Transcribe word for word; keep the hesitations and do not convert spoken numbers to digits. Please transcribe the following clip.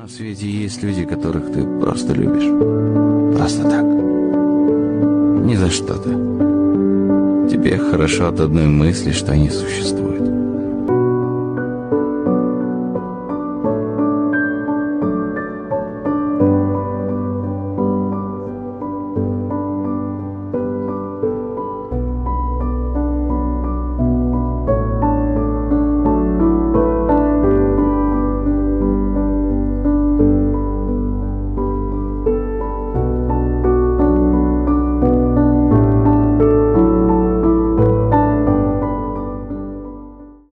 На свете есть люди, которых ты просто любишь. Просто так. Не за что-то. Тебе хорошо от одной мысли, что они существуют.